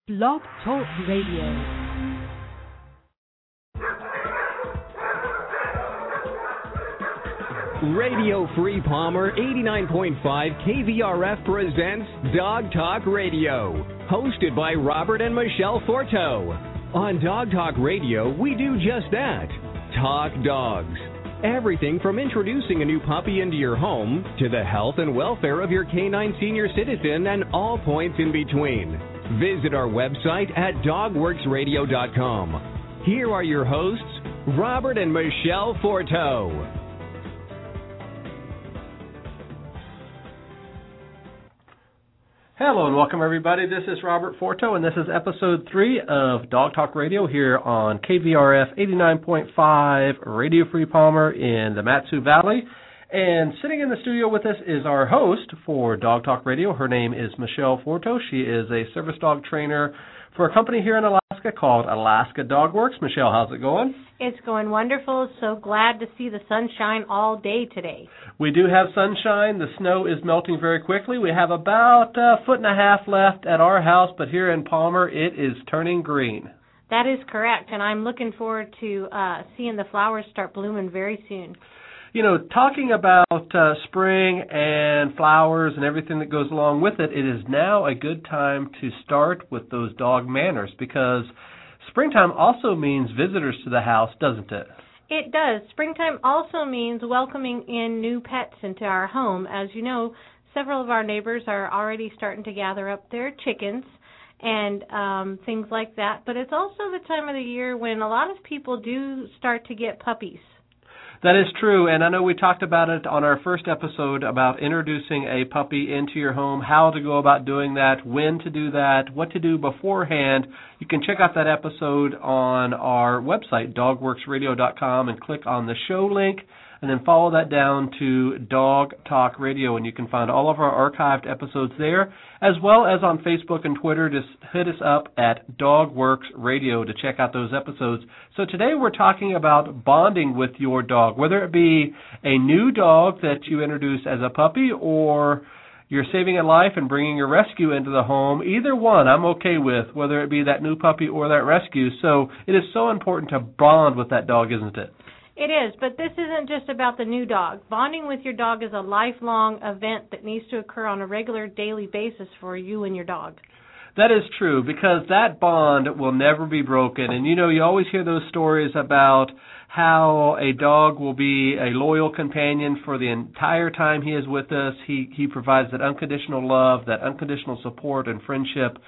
Blog Talk Radio. Radio Free Palmer 89.5 KVRF presents Dog Talk Radio, hosted by Robert and Michelle Forto. On Dog Talk Radio, we do just that, talk dogs. Everything from introducing a new puppy into your home to the health and welfare of your canine senior citizen and all points in between. Visit our website at dogworksradio.com. Here are your hosts, Robert and Michelle Forto. Hello and welcome everybody. This is Robert Forto and this is episode 3 of Dog Talk Radio here on KVRF 89.5 Radio Free Palmer in the Mat-Su Valley. And sitting in the studio with us is our host for Dog Talk Radio. Her name is Michelle Forto. She is a service dog trainer for a company here in Alaska called Alaska Dog Works. Michelle, how's it going? It's going wonderful. So glad to see the sunshine all day today. We do have sunshine. The snow is melting very quickly. We have about a foot and a half left at our house, but here in Palmer it is turning green. That is correct, and I'm looking forward to seeing the flowers start blooming very soon. You know, talking about spring and flowers and everything that goes along with it, it is now a good time to start with those dog manners because springtime also means visitors to the house, doesn't it? It does. Springtime also means welcoming in new pets into our home. As you know, several of our neighbors are already starting to gather up their chickens and things like that. But it's also the time of the year when a lot of people do start to get puppies. That is true, and I know we talked about it on our first episode about introducing a puppy into your home, how to go about doing that, when to do that, what to do beforehand. You can check out that episode on our website, dogworksradio.com, and click on the show link, and then follow that down to Dog Talk Radio, and you can find all of our archived episodes there, as well as on Facebook and Twitter. Just hit us up at Dogworks Radio to check out those episodes. So today we're talking about bonding with your dog, whether it be a new dog that you introduce as a puppy or you're saving a life and bringing your rescue into the home. Either one I'm okay with, whether it be that new puppy or that rescue. So it is so important to bond with that dog, isn't it? It is, but this isn't just about the new dog. Bonding with your dog is a lifelong event that needs to occur on a regular daily basis for you and your dog. That is true, because that bond will never be broken. And, you know, you always hear those stories about how a dog will be a loyal companion for the entire time he is with us. He provides that unconditional love, that unconditional support and friendship.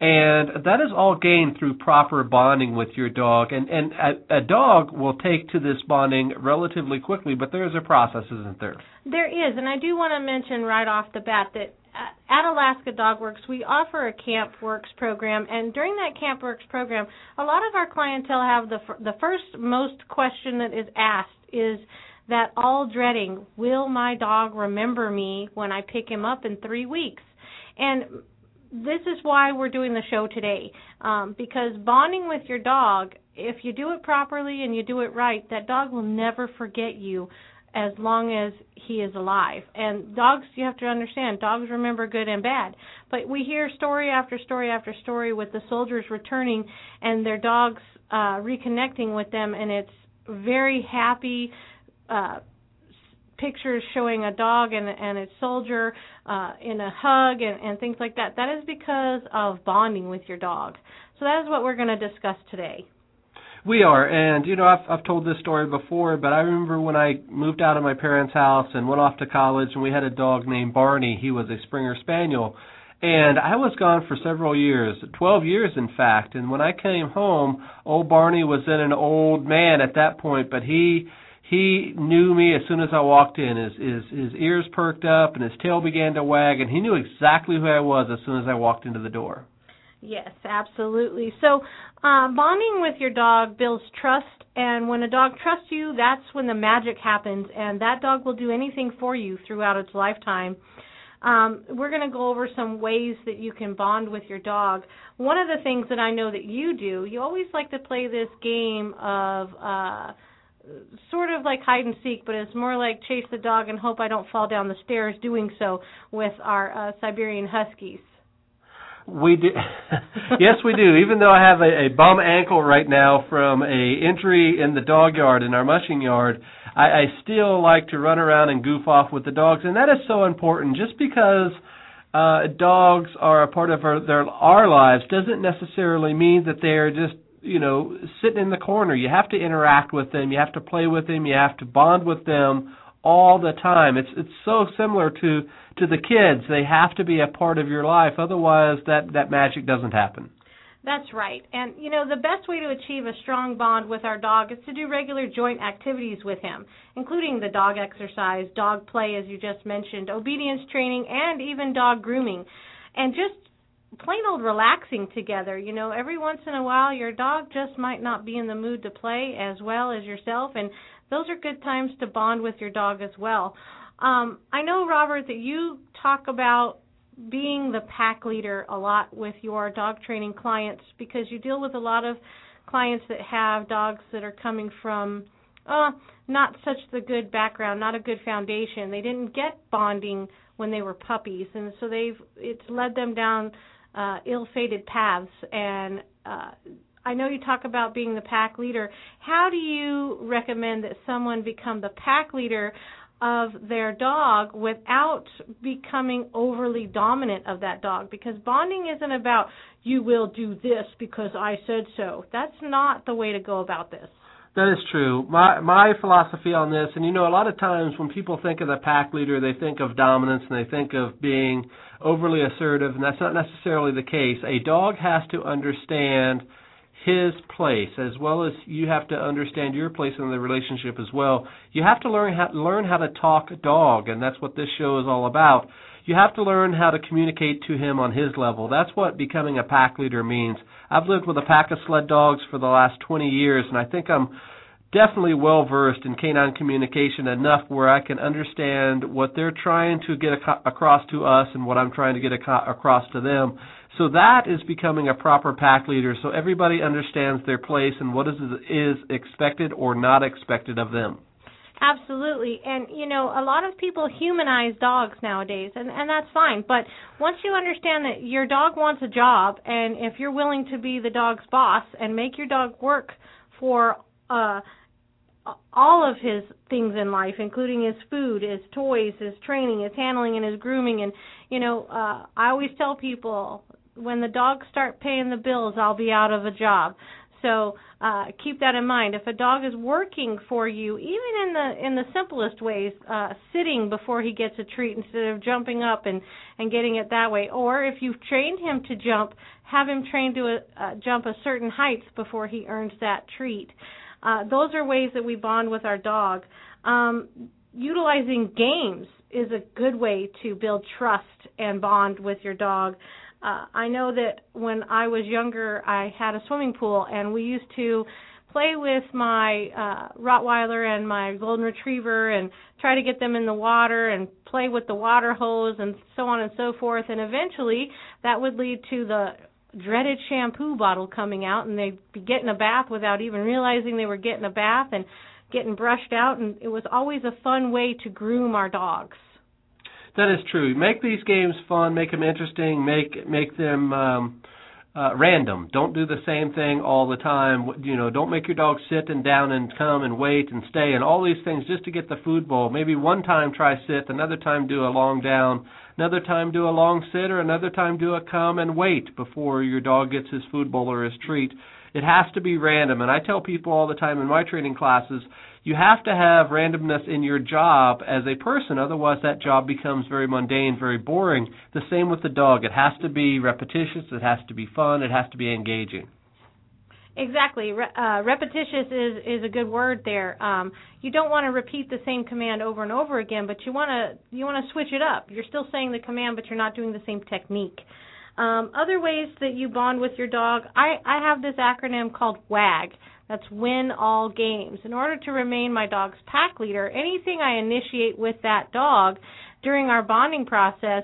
And that is all gained through proper bonding with your dog. And a dog will take to this bonding relatively quickly, but there is a process, isn't there? There is, and I do want to mention right off the bat that at Alaska Dog Works, we offer a Camp Works program, and during that Camp Works program, a lot of our clientele have the first most question that is asked is that all dreading, will my dog remember me when I pick him up in 3 weeks? And this is why we're doing the show today, because bonding with your dog, if you do it properly and you do it right, that dog will never forget you as long as he is alive. And dogs, you have to understand, dogs remember good and bad. But we hear story after story after story with the soldiers returning and their dogs reconnecting with them, and it's very happy pictures showing a dog and its soldier in a hug and things like that. That is because of bonding with your dog. So that is what we're going to discuss today. We are, and you know, I've told this story before, but I remember when I moved out of my parents' house and went off to college, and we had a dog named Barney. He was a Springer Spaniel, and I was gone for several years, 12 years in fact, and when I came home, old Barney was then an old man at that point, but he knew me as soon as I walked in. His ears perked up and his tail began to wag, and he knew exactly who I was as soon as I walked into the door. Yes, absolutely. So bonding with your dog builds trust, and when a dog trusts you, that's when the magic happens, and that dog will do anything for you throughout its lifetime. We're going to go over some ways that you can bond with your dog. One of the things that I know that you do, you always like to play this game of sort of like hide and seek, but it's more like chase the dog and hope I don't fall down the stairs doing so with our Siberian Huskies. We do. Yes, we do. Even though I have a bum ankle right now from a injury in the dog yard, in our mushing yard, I still like to run around and goof off with the dogs, and that is so important. Just because dogs are a part of our lives doesn't necessarily mean that they're just, sitting in the corner. You have to interact with them. You have to play with them. You have to bond with them all the time. It's so similar to the kids. They have to be a part of your life. Otherwise, that magic doesn't happen. That's right. And, the best way to achieve a strong bond with our dog is to do regular joint activities with him, including the dog exercise, dog play, as you just mentioned, obedience training, and even dog grooming. And just plain old relaxing together. Every once in a while, your dog just might not be in the mood to play as well as yourself, and those are good times to bond with your dog as well. I know, Robert, that you talk about being the pack leader a lot with your dog training clients because you deal with a lot of clients that have dogs that are coming from not such the good background, not a good foundation. They didn't get bonding when they were puppies, and so it's led them down ill-fated paths. And I know you talk about being the pack leader. How do you recommend that someone become the pack leader of their dog without becoming overly dominant of that dog? Because bonding isn't about, you will do this because I said so. That's not the way to go about this. That is true. My philosophy on this, and a lot of times when people think of the pack leader, they think of dominance and they think of being overly assertive, and that's not necessarily the case. A dog has to understand his place, as well as you have to understand your place in the relationship as well. You have to learn how to talk dog, and that's what this show is all about. You have to learn how to communicate to him on his level. That's what becoming a pack leader means. I've lived with a pack of sled dogs for the last 20 years, and I think I'm definitely well-versed in canine communication enough where I can understand what they're trying to get across to us and what I'm trying to get across to them. So that is becoming a proper pack leader, so everybody understands their place and what is expected or not expected of them. Absolutely. And, a lot of people humanize dogs nowadays, and that's fine. But once you understand that your dog wants a job, and if you're willing to be the dog's boss and make your dog work for all of his things in life, including his food, his toys, his training, his handling, and his grooming. And, I always tell people, when the dogs start paying the bills, I'll be out of a job. So keep that in mind. If a dog is working for you, even in the simplest ways, sitting before he gets a treat instead of jumping up and getting it that way, or if you've trained him to jump, have him trained to jump a certain height before he earns that treat. Those are ways that we bond with our dog. Utilizing games is a good way to build trust and bond with your dog. I know that when I was younger, I had a swimming pool, and we used to play with my Rottweiler and my Golden Retriever and try to get them in the water and play with the water hose and so on and so forth. And eventually that would lead to the dreaded shampoo bottle coming out, and they'd be getting a bath without even realizing they were getting a bath and getting brushed out. And it was always a fun way to groom our dogs. That is true. Make these games fun, make them interesting, make them random. Don't do the same thing all the time. Don't make your dog sit and down and come and wait and stay and all these things just to get the food bowl. Maybe one time try sit, another time do a long down, another time do a long sit, or another time do a come and wait before your dog gets his food bowl or his treat. It has to be random, and I tell people all the time in my training classes, you have to have randomness in your job as a person, otherwise that job becomes very mundane, very boring. The same with the dog. It has to be repetitious, it has to be fun, it has to be engaging. Exactly. Repetitious is a good word there. You don't want to repeat the same command over and over again, but you want to switch it up. You're still saying the command, but you're not doing the same technique. Other ways that you bond with your dog, I have this acronym called WAG. That's Win All Games. In order to remain my dog's pack leader, anything I initiate with that dog during our bonding process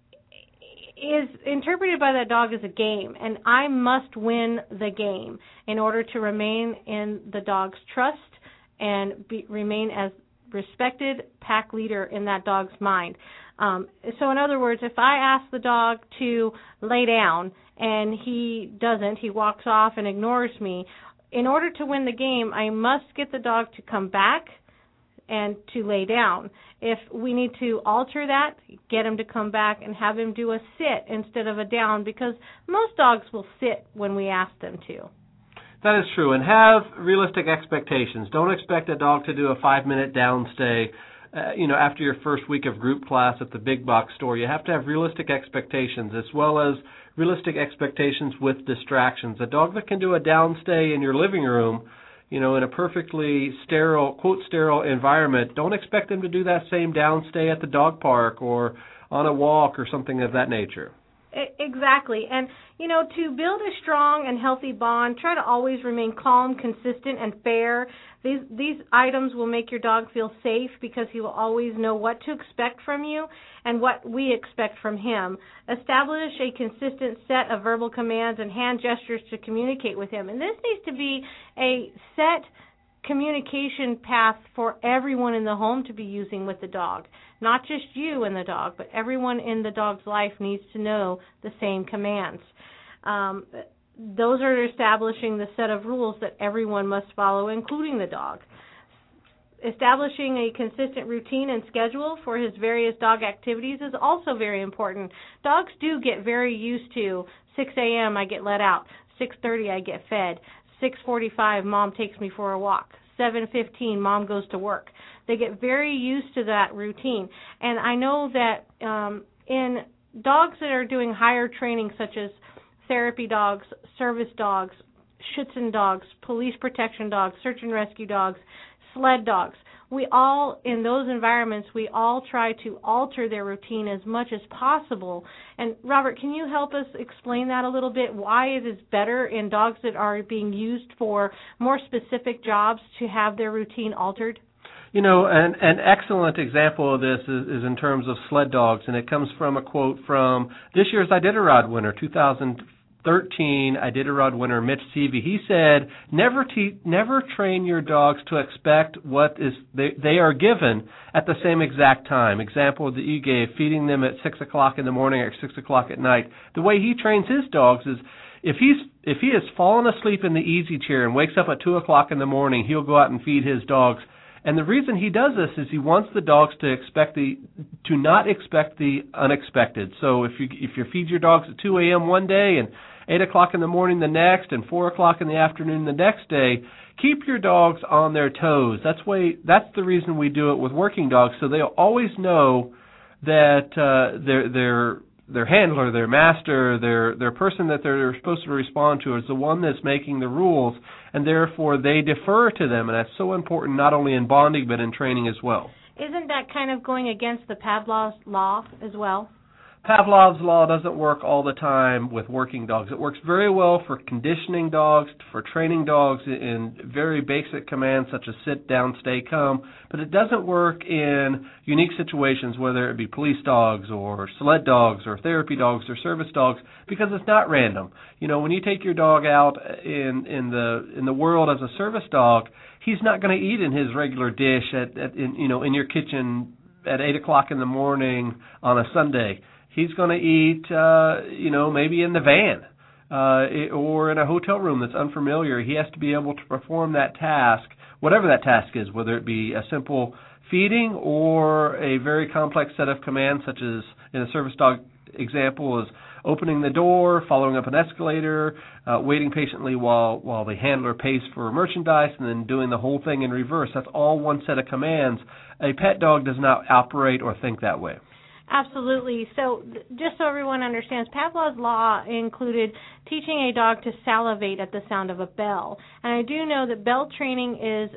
is interpreted by that dog as a game, and I must win the game in order to remain in the dog's trust and remain as respected pack leader in that dog's mind. So in other words, if I ask the dog to lay down and he doesn't, he walks off and ignores me, in order to win the game, I must get the dog to come back and to lay down. If we need to alter that, get him to come back and have him do a sit instead of a down, because most dogs will sit when we ask them to. That is true, and have realistic expectations. Don't expect a dog to do a 5-minute downstay, after your first week of group class at the big box store. You have to have realistic expectations, as well as realistic expectations with distractions. A dog that can do a downstay in your living room, in a perfectly sterile, quote, sterile environment, don't expect them to do that same downstay at the dog park or on a walk or something of that nature. Exactly. And, to build a strong and healthy bond, try to always remain calm, consistent, and fair. These items will make your dog feel safe because he will always know what to expect from you and what we expect from him. Establish a consistent set of verbal commands and hand gestures to communicate with him. And this needs to be a set communication path for everyone in the home to be using with the dog. Not just you and the dog, but everyone in the dog's life needs to know the same commands. Those are establishing the set of rules that everyone must follow, including the dog. Establishing a consistent routine and schedule for his various dog activities is also very important. Dogs do get very used to 6 a.m. I get let out, 6:30 I get fed, 6:45 Mom takes me for a walk, 7:15 Mom goes to work. They get very used to that routine. And I know that in dogs that are doing higher training, such as therapy dogs, service dogs, Schutzhund dogs, police protection dogs, search and rescue dogs, sled dogs, in those environments, we all try to alter their routine as much as possible. And Robert, can you help us explain that a little bit? Why it is better in dogs that are being used for more specific jobs to have their routine altered? An excellent example of this is in terms of sled dogs, and it comes from a quote from this year's Iditarod winner, 2013 Iditarod winner Mitch Seavey. He said, never train your dogs to expect what is they are given at the same exact time. Example that you gave, feeding them at 6 o'clock in the morning or 6 o'clock at night. The way he trains his dogs is if he has fallen asleep in the easy chair and wakes up at 2 o'clock in the morning, he'll go out and feed his dogs. And the reason he does this is he wants the dogs to not expect the unexpected. So if you feed your dogs at 2 a.m. one day and 8 o'clock in the morning the next and 4 o'clock in the afternoon the next day, keep your dogs on their toes. That's the reason we do it with working dogs, so they'll always know that their handler, their master, their person that they're supposed to respond to is the one that's making the rules, and therefore they defer to them, and that's so important not only in bonding but in training as well. Isn't that kind of going against the Pavlov's law as well? Pavlov's law doesn't work all the time with working dogs. It works very well for conditioning dogs, for training dogs in very basic commands such as sit, down, stay, come, but it doesn't work in unique situations, whether it be police dogs or sled dogs or therapy dogs or service dogs, because it's not random. When you take your dog out in the world as a service dog, he's not going to eat in his regular dish in your kitchen at 8 o'clock in the morning on a Sunday. He's going to eat, maybe in the van or in a hotel room that's unfamiliar. He has to be able to perform that task, whatever that task is, whether it be a simple feeding or a very complex set of commands, such as in a service dog example is opening the door, following up an escalator, waiting patiently while the handler pays for merchandise, and then doing the whole thing in reverse. That's all one set of commands. A pet dog does not operate or think that way. Absolutely. So just so everyone understands, Pavlov's law included teaching a dog to salivate at the sound of a bell. And I do know that bell training is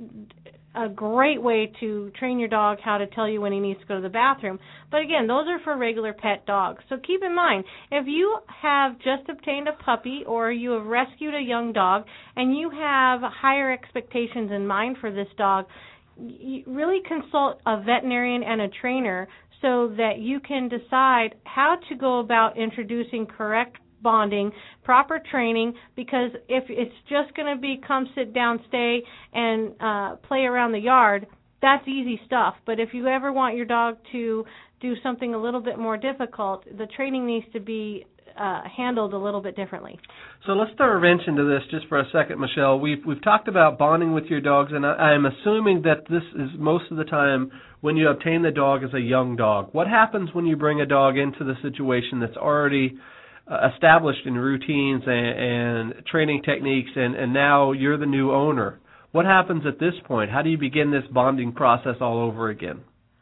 a great way to train your dog how to tell you when he needs to go to the bathroom. But again, those are for regular pet dogs. So keep in mind, if you have just obtained a puppy or you have rescued a young dog and you have higher expectations in mind for this dog, you really consult a veterinarian and a trainer so that you can decide how to go about introducing correct bonding, proper training, because if it's just going to be come sit down, stay, and play around the yard, that's easy stuff. But if you ever want your dog to do something a little bit more difficult, the training needs to be handled a little bit differently. So let's throw a wrench into this just for a second, Michelle. We've talked about bonding with your dogs, and I'm assuming that this is most of the time when you obtain the dog as a young dog. What happens when you bring a dog into the situation that's already established in routines and training techniques, and now you're the new owner? What happens at this point? How do you begin this bonding process all over again?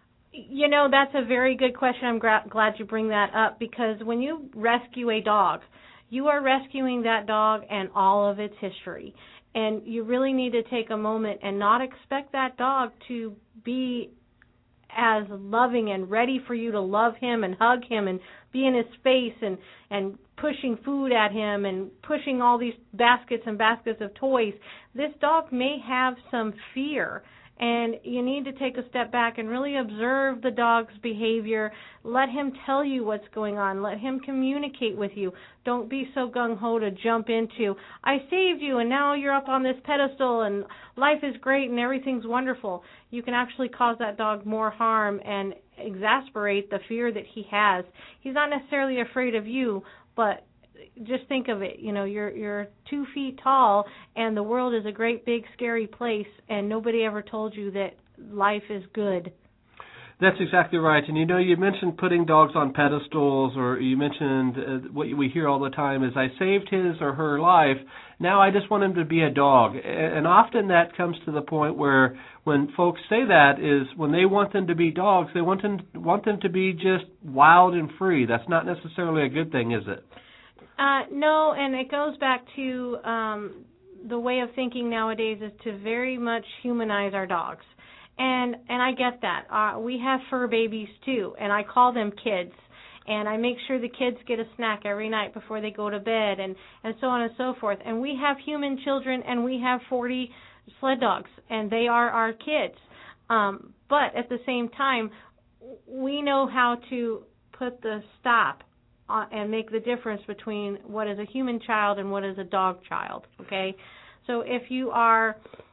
That's a very good question. I'm glad you bring that up, because when you rescue a dog, you are rescuing that dog and all of its history. And you really need to take a moment and not expect that dog to be as loving and ready for you to love him and hug him and be in his face and pushing food at him and pushing all these baskets and baskets of toys. This dog may have some fear, and you need to take a step back and really observe the dog's behavior. Let him tell you what's going on. Let him communicate with you. Don't be so gung-ho to jump into, I saved you and now you're up on this pedestal and life is great and everything's wonderful. You can actually cause that dog more harm and exasperate the fear that he has. He's not necessarily afraid of you, but just think of it, you're 2 feet tall and the world is a great big scary place, and nobody ever told you that life is good. That's exactly right. And you mentioned putting dogs on pedestals, or you mentioned what we hear all the time is, I saved his or her life, now I just want him to be a dog. And often that comes to the point where when folks say that is when they want them to be dogs, they want them to be just wild and free. That's not necessarily a good thing, is it? No, and it goes back to the way of thinking nowadays is to very much humanize our dogs. And I get that. We have fur babies too, and I call them kids. And I make sure the kids get a snack every night before they go to bed, and so on and so forth. And we have human children, and we have 40 sled dogs, and they are our kids. But at the same time, we know how to put the stop and make the difference between what is a human child and what is a dog child, okay? So if you are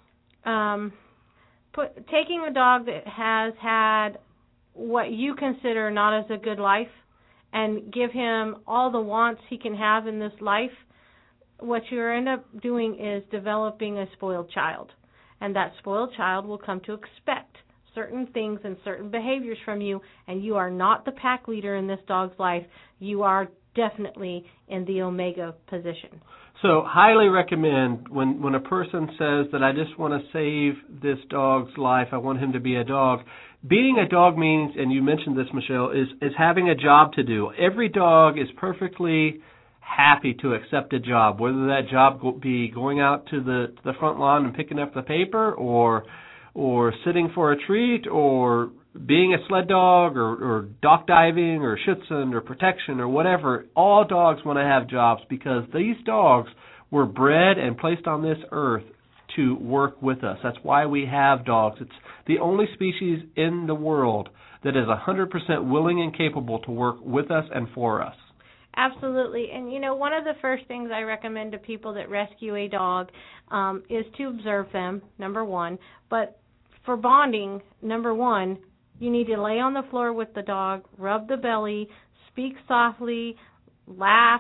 taking a dog that has had what you consider not as a good life and give him all the wants he can have in this life, what you end up doing is developing a spoiled child. And that spoiled child will come to expect certain things and certain behaviors from you, and you are not the pack leader in this dog's life. You are definitely in the omega position. So highly recommend when a person says that I just want to save this dog's life, I want him to be a dog. Being a dog means, and you mentioned this, Michelle, is having a job to do. Every dog is perfectly happy to accept a job, whether that job be going out to the front lawn and picking up the paper, or sitting for a treat, or being a sled dog, or dock diving, or Schutzhund, or protection, or whatever. All dogs want to have jobs because these dogs were bred and placed on this earth to work with us. That's why we have dogs. It's the only species in the world that is 100% willing and capable to work with us and for us. Absolutely. And, one of the first things I recommend to people that rescue a dog is to observe them, number one. But for bonding, number one, you need to lay on the floor with the dog, rub the belly, speak softly, laugh.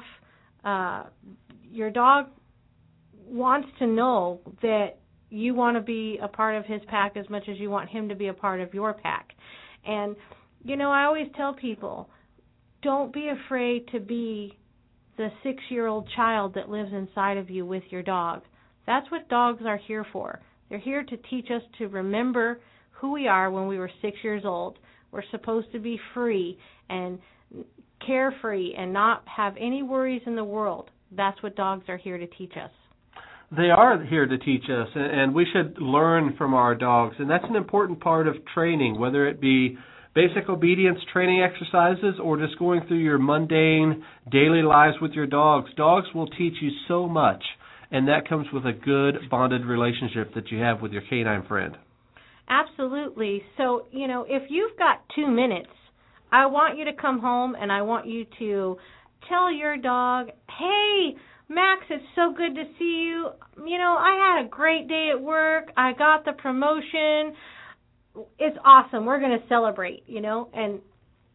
Your dog wants to know that you want to be a part of his pack as much as you want him to be a part of your pack. And, I always tell people, don't be afraid to be the 6-year-old child that lives inside of you with your dog. That's what dogs are here for. They're here to teach us to remember who we are when we were 6 years old. We're supposed to be free and carefree and not have any worries in the world. That's what dogs are here to teach us. They are here to teach us, and we should learn from our dogs. And that's an important part of training, whether it be basic obedience training exercises or just going through your mundane daily lives with your dogs. Dogs will teach you so much, and that comes with a good bonded relationship that you have with your canine friend. Absolutely. So, if you've got 2 minutes, I want you to come home and I want you to tell your dog, hey, Max, it's so good to see you. I had a great day at work. I got the promotion. It's awesome. We're going to celebrate, and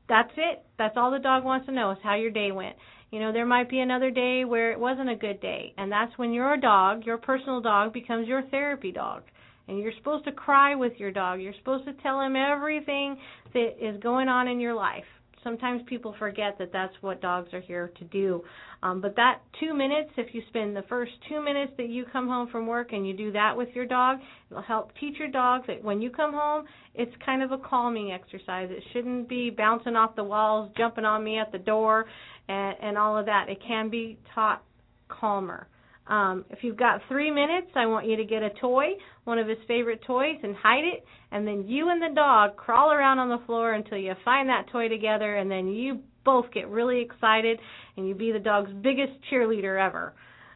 that's it. That's all the dog wants to know is how your day went. You know, there might be another day where it wasn't a good day, and that's when your dog, your personal dog, becomes your therapy dog. And you're supposed to cry with your dog. You're supposed to tell him everything that is going on in your life. Sometimes people forget that that's what dogs are here to do. But that 2 minutes, if you spend the first 2 minutes that you come home from work and you do that with your dog, it'll help teach your dog that when you come home, it's kind of a calming exercise. It shouldn't be bouncing off the walls, jumping on me at the door, and all of that. It can be taught calmer. If you've got 3 minutes, I want you to get a toy, one of his favorite toys, and hide it, and then you and the dog crawl around on the floor until you find that toy together, and then you both get really excited, and you be the dog's biggest cheerleader ever.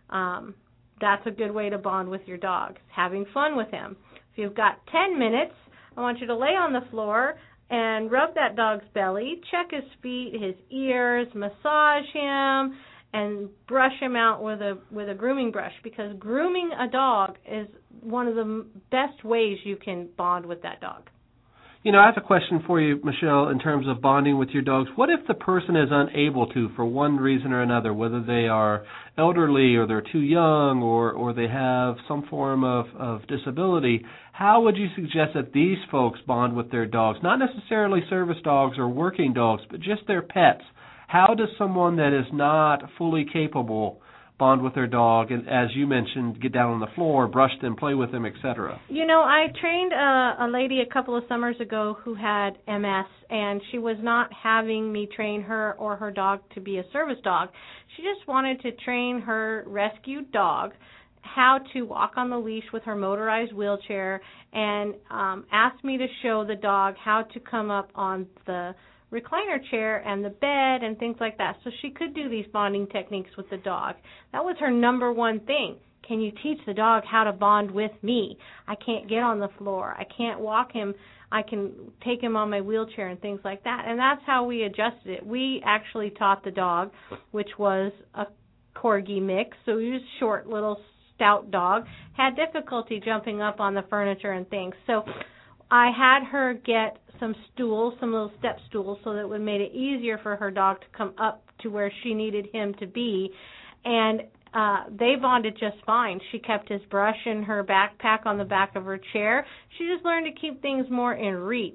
That's a good way to bond with your dog, having fun with him. If you've got 10 minutes, I want you to lay on the floor and rub that dog's belly, check his feet, his ears, massage him, and brush him out with a grooming brush, because grooming a dog is one of the best ways you can bond with that dog. You know, I have a question for you, Michelle, in terms of bonding with your dogs. What if the person is unable to for one reason or another, whether they are elderly or they're too young or they have some form of disability? How would you suggest that these folks bond with their dogs? Not necessarily service dogs or working dogs, but just their pets. How does someone that is not fully capable bond with their dog and, as you mentioned, get down on the floor, brush them, play with them, etc.? You know, I trained a lady a couple of summers ago who had MS, and she was not having me train her or her dog to be a service dog. She just wanted to train her rescued dog how to walk on the leash with her motorized wheelchair, and asked me to show the dog how to come up on the recliner chair and the bed and things like that, so she could do these bonding techniques with the dog. That was her number one thing. Can you teach the dog how to bond with me? I can't get on the floor. I can't walk him. I can take him on my wheelchair and things like that. And that's how we adjusted it. We actually taught the dog, which was a Corgi mix, so he was a short, little, stout dog, had difficulty jumping up on the furniture and things. So I had her get some stools, some little step stools, so that it would make it easier for her dog to come up to where she needed him to be. And they bonded just fine. She kept his brush in her backpack on the back of her chair. She just learned to keep things more in reach.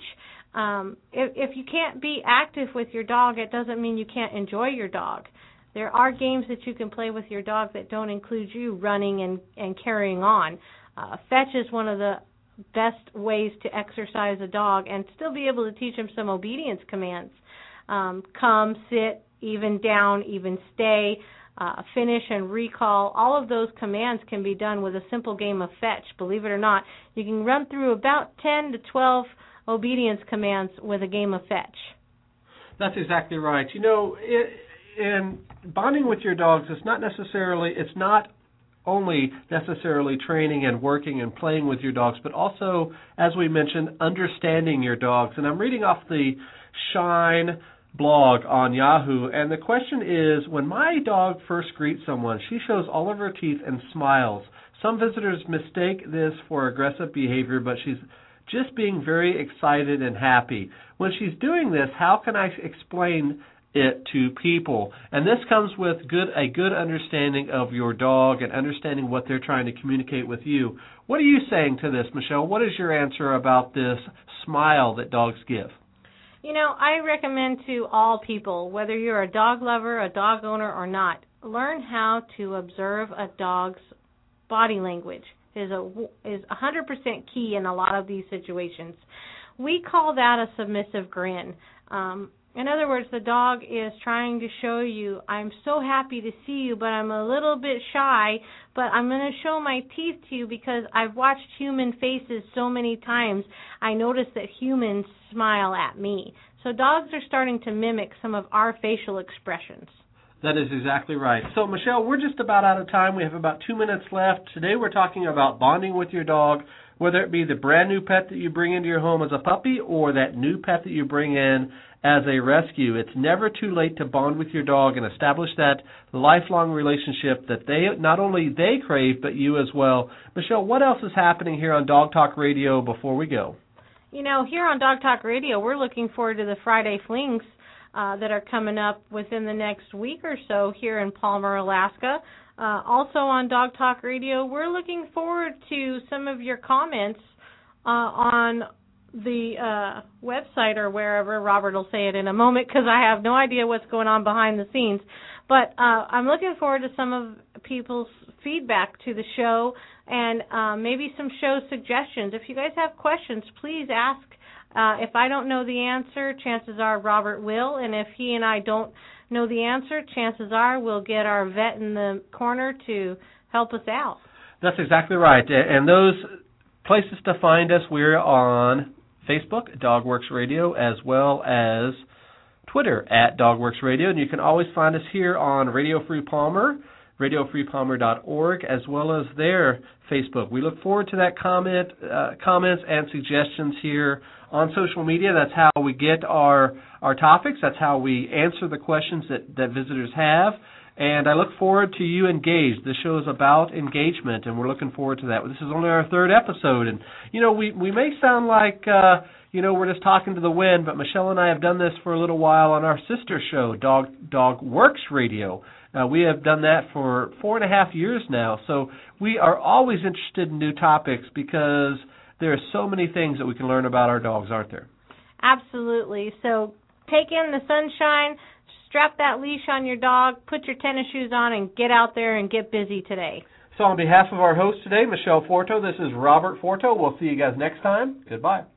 If you can't be active with your dog, it doesn't mean you can't enjoy your dog. There are games that you can play with your dog that don't include you running and carrying on. Fetch is one of the best ways to exercise a dog and still be able to teach him some obedience commands. Come, sit, even down, even stay, finish and recall. All of those commands can be done with a simple game of fetch. Believe it or not, you can run through about 10 to 12 obedience commands with a game of fetch. That's exactly right. You know, in bonding with your dogs, it's not only necessarily training and working and playing with your dogs, but also, as we mentioned, understanding your dogs. And I'm reading off the Shine blog on Yahoo, and the question is, when my dog first greets someone, she shows all of her teeth and smiles. Some visitors mistake this for aggressive behavior, but she's just being very excited and happy. When she's doing this, how can I explain it to people? And this comes with a good understanding of your dog and understanding what they're trying to communicate with you. What are you saying to this, Michelle? What is your answer about this smile that dogs give? You know, I recommend to all people, whether you're a dog lover, a dog owner, or not, learn how to observe a dog's body language. Is 100% key in a lot of these situations. We call that a submissive grin. In other words, the dog is trying to show you, I'm so happy to see you, but I'm a little bit shy, but I'm going to show my teeth to you because I've watched human faces so many times. I notice that humans smile at me. So dogs are starting to mimic some of our facial expressions. That is exactly right. So, Michelle, we're just about out of time. We have about 2 minutes left. Today we're talking about bonding with your dog, whether it be the brand new pet that you bring into your home as a puppy or that new pet that you bring in as a rescue. It's never too late to bond with your dog and establish that lifelong relationship that not only they crave, but you as well. Michelle, what else is happening here on Dog Talk Radio before we go? You know, here on Dog Talk Radio, we're looking forward to the Friday Flings that are coming up within the next week or so here in Palmer, Alaska. Also on Dog Talk Radio, we're looking forward to some of your comments on the website or wherever. Robert will say it in a moment because I have no idea what's going on behind the scenes. But I'm looking forward to some of people's feedback to the show and maybe some show suggestions. If you guys have questions, please ask. If I don't know the answer, chances are Robert will. And if he and I don't know the answer, chances are we'll get our vet in the corner to help us out. That's exactly right. And those places to find us, we're on Facebook, DogWorks Radio, as well as Twitter at DogWorks Radio. And you can always find us here on Radio Free Palmer, radiofreepalmer.org, as well as their Facebook. We look forward to that comments and suggestions here on social media. That's how we get our topics. That's how we answer the questions that visitors have. And I look forward to you engaged. This show is about engagement, and we're looking forward to that. This is only our third episode, and, we may sound like, we're just talking to the wind, but Michelle and I have done this for a little while on our sister show, DogWorks Radio. We have done that for 4.5 years now, so we are always interested in new topics because there are so many things that we can learn about our dogs, aren't there? Absolutely. So take in the sunshine, strap that leash on your dog, put your tennis shoes on, and get out there and get busy today. So on behalf of our host today, Michelle Forto, this is Robert Forto. We'll see you guys next time. Goodbye.